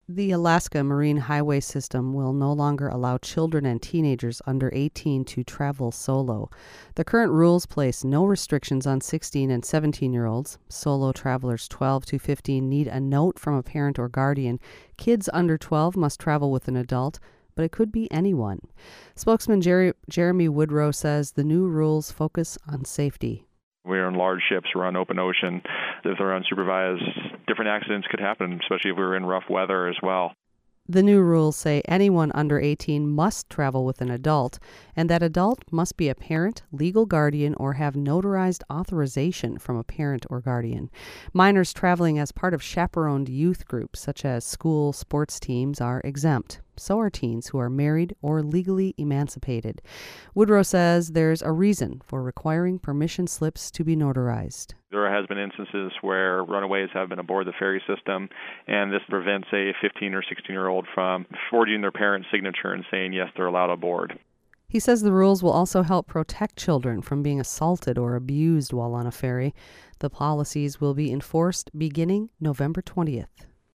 The Alaska Marine Highway System will no longer allow children and teenagers under 18 to travel solo. The current rules place no restrictions on 16 and 17-year-olds. Solo travelers 12 to 15 need a note from a parent or guardian. Kids under 12 must travel with an adult, but it could be anyone. Spokesman Jeremy Woodrow says the new rules focus on safety. We're in large ships, we're on open ocean. If they're unsupervised, different accidents could happen, especially if we're in rough weather as well. The new rules say anyone under 18 must travel with an adult, and that adult must be a parent, legal guardian, or have notarized authorization from a parent or guardian. Minors traveling as part of chaperoned youth groups, such as school sports teams, are exempt. So are teens who are married or legally emancipated. Woodrow says there's a reason for requiring permission slips to be notarized. There has been instances where runaways have been aboard the ferry system, and this prevents a 15 or 16-year-old from forging their parent's signature and saying, yes, they're allowed aboard. He says the rules will also help protect children from being assaulted or abused while on a ferry. The policies will be enforced beginning November 20th.